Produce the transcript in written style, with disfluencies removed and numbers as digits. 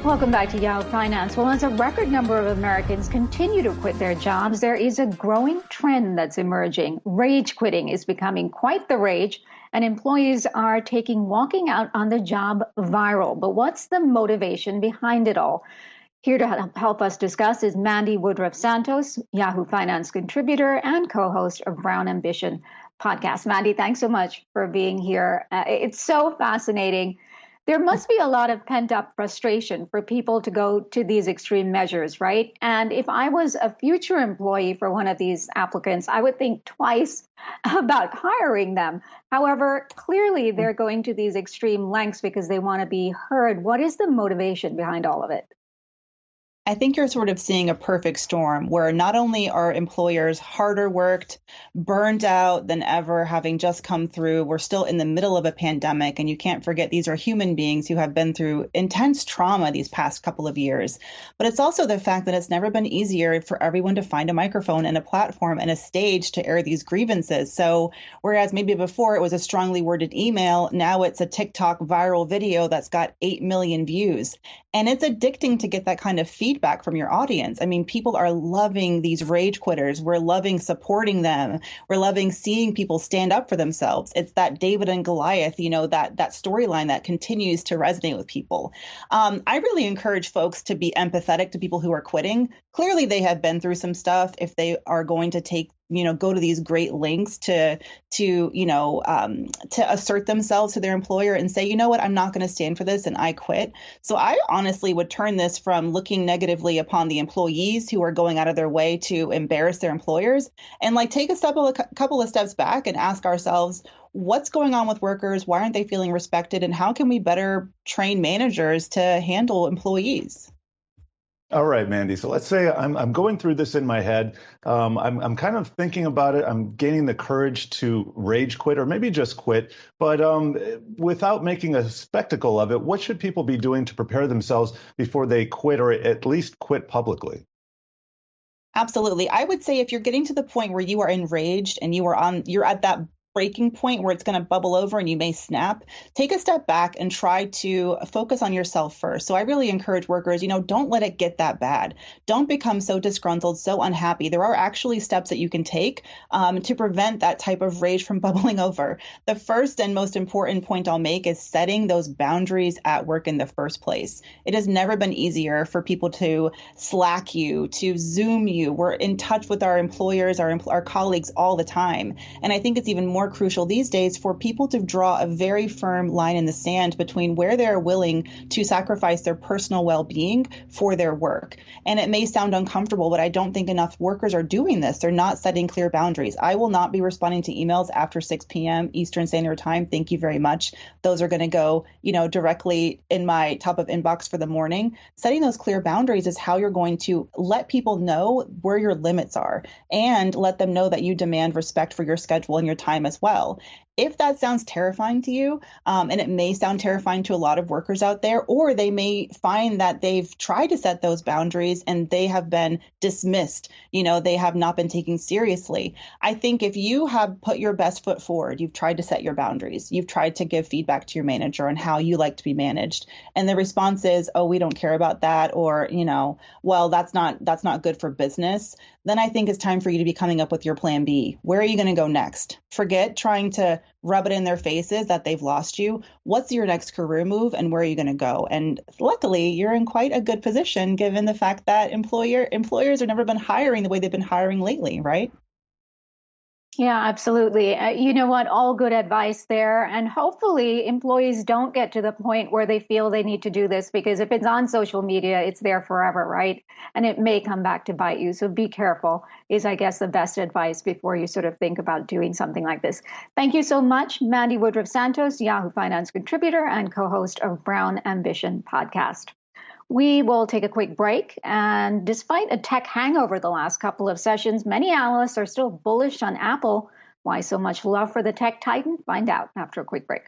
Welcome back to Yahoo Finance. Well, as a record number of Americans continue to quit their jobs, there is a growing trend that's emerging. Rage quitting is becoming quite the rage, and employees are taking walking out on the job viral. But what's the motivation behind it all? Here to help us discuss is Mandy Woodruff-Santos, Yahoo Finance contributor and co-host of Brown Ambition podcast. Mandy, thanks so much for being here. It's so fascinating. There must be a lot of pent-up frustration for people to go to these extreme measures, right? And if I was a future employee for one of these applicants, I would think twice about hiring them. However, clearly they're going to these extreme lengths because they want to be heard. What is the motivation behind all of it? I think you're sort of seeing a perfect storm where not only are employers harder worked, burned out than ever, having just come through, we're still in the middle of a pandemic. And you can't forget these are human beings who have been through intense trauma these past couple of years. But it's also the fact that it's never been easier for everyone to find a microphone and a platform and a stage to air these grievances. So whereas maybe before it was a strongly worded email, now it's a TikTok viral video that's got 8 million views. And it's addicting to get that kind of feedback from your audience. I mean, people are loving these rage quitters. We're loving supporting them. We're loving seeing people stand up for themselves. It's that David and Goliath, that storyline that continues to resonate with people. I really encourage folks to be empathetic to people who are quitting. Clearly, they have been through some stuff if they are going to go to these great lengths to assert themselves to their employer and say, you know what, I'm not going to stand for this and I quit. So I honestly would turn this from looking negatively upon the employees who are going out of their way to embarrass their employers and take a couple of steps back and ask ourselves, what's going on with workers? Why aren't they feeling respected? And how can we better train managers to handle employees? All right, Mandy. So let's say I'm going through this in my head. I'm kind of thinking about it. I'm gaining the courage to rage quit or maybe just quit. But without making a spectacle of it, what should people be doing to prepare themselves before they quit or at least quit publicly? Absolutely. I would say if you're getting to the point where you are enraged and you're at that breaking point where it's going to bubble over and you may snap, take a step back and try to focus on yourself first. So I really encourage workers, don't let it get that bad. Don't become so disgruntled, so unhappy. There are actually steps that you can take to prevent that type of rage from bubbling over. The first and most important point I'll make is setting those boundaries at work in the first place. It has never been easier for people to Slack you, to Zoom you. We're in touch with our employers, our colleagues all the time. And I think it's even more crucial these days for people to draw a very firm line in the sand between where they're willing to sacrifice their personal well-being for their work. And it may sound uncomfortable, but I don't think enough workers are doing this. They're not setting clear boundaries. I will not be responding to emails after 6 p.m. Eastern Standard Time. Thank you very much. Those are going to go, directly in my top of inbox for the morning. Setting those clear boundaries is how you're going to let people know where your limits are and let them know that you demand respect for your schedule and your time as well. If that sounds terrifying to you, and it may sound terrifying to a lot of workers out there, or they may find that they've tried to set those boundaries and they have been dismissed, they have not been taken seriously. I think if you have put your best foot forward, you've tried to set your boundaries, you've tried to give feedback to your manager on how you like to be managed, and the response is, oh, we don't care about that, or, well, that's not good for business, then I think it's time for you to be coming up with your plan B. Where are you going to go next? Forget trying to rub it in their faces that they've lost you. What's your next career move and where are you going to go? And luckily, you're in quite a good position given the fact that employers have never been hiring the way they've been hiring lately, right? Yeah, absolutely. You know what? All good advice there. And hopefully employees don't get to the point where they feel they need to do this, because if it's on social media, it's there forever, right? And it may come back to bite you. So be careful is, I guess, the best advice before you sort of think about doing something like this. Thank you so much, Mandy Woodruff-Santos, Yahoo Finance contributor and co-host of Brown Ambition podcast. We will take a quick break, and despite a tech hangover the last couple of sessions, many analysts are still bullish on Apple. Why so much love for the tech titan? Find out after a quick break.